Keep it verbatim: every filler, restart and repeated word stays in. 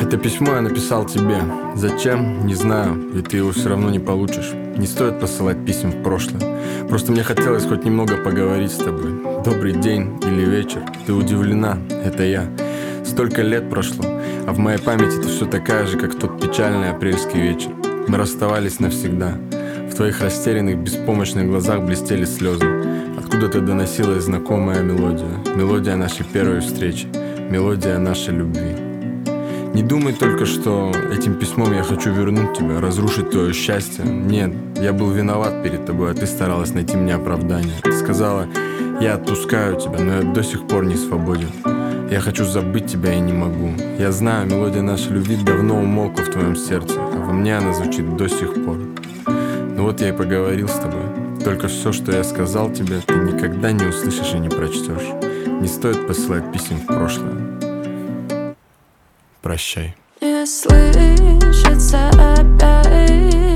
Это письмо я написал тебе. Зачем? Не знаю, ведь ты его все равно не получишь. Не стоит посылать писем в прошлое. Просто мне хотелось хоть немного поговорить с тобой. Добрый день или вечер. Ты удивлена, это я. Столько лет прошло, а в моей памяти ты все такая же, как тот печальный апрельский вечер. Мы расставались навсегда. В твоих растерянных, беспомощных глазах блестели слезы. Откуда-то доносилась знакомая мелодия. Мелодия нашей первой встречи. Мелодия нашей любви. Не думай только, что этим письмом я хочу вернуть тебя, разрушить твое счастье. Нет, я был виноват перед тобой, а ты старалась найти мне оправдание. Ты сказала, я отпускаю тебя, но я до сих пор не свободен. Я хочу забыть тебя и не могу. Я знаю, мелодия нашей любви давно умолкла в твоем сердце, а во мне она звучит до сих пор. Ну вот я и поговорил с тобой. Только все, что я сказал тебе, ты никогда не услышишь и не прочтешь. Не стоит посылать писем в прошлое. Прощай. Не слышится опять.